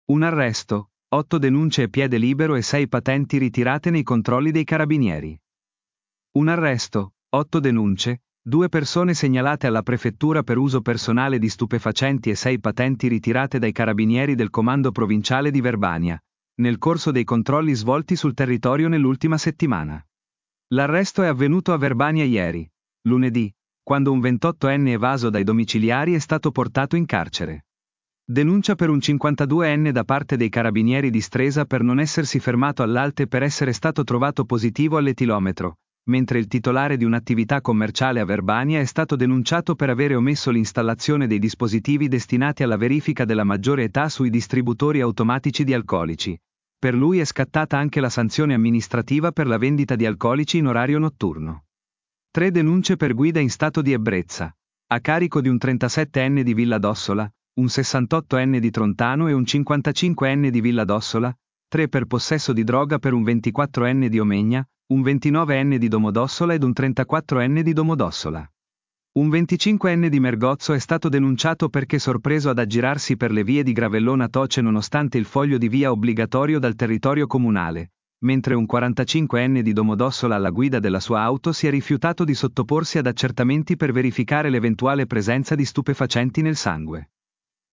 Un arresto, 8 denunce e piede libero e 6 patenti ritirate nei controlli dei carabinieri. Un arresto, 8 denunce, 2 persone segnalate alla prefettura per uso personale di stupefacenti e 6 patenti ritirate dai carabinieri del comando provinciale di Verbania, nel corso dei controlli svolti sul territorio nell'ultima settimana. L'arresto è avvenuto a Verbania ieri, lunedì, quando un 28enne evaso dai domiciliari è stato portato in carcere. Denuncia per un 52enne da parte dei carabinieri di Stresa per non essersi fermato all'alte per essere stato trovato positivo all'etilometro, mentre il titolare di un'attività commerciale a Verbania è stato denunciato per avere omesso l'installazione dei dispositivi destinati alla verifica della maggiore età sui distributori automatici di alcolici. Per lui è scattata anche la sanzione amministrativa per la vendita di alcolici in orario notturno. 3 denunce per guida in stato di ebbrezza, a carico di un 37enne di Villa d'Ossola, un 68enne di Trontano e un 55enne di Villa d'Ossola, 3 per possesso di droga per un 24enne di Omegna, un 29enne di Domodossola ed un 34enne di Domodossola. Un 25enne di Mergozzo è stato denunciato perché sorpreso ad aggirarsi per le vie di Gravellona Toce nonostante il foglio di via obbligatorio dal territorio comunale, mentre un 45enne di Domodossola alla guida della sua auto si è rifiutato di sottoporsi ad accertamenti per verificare l'eventuale presenza di stupefacenti nel sangue.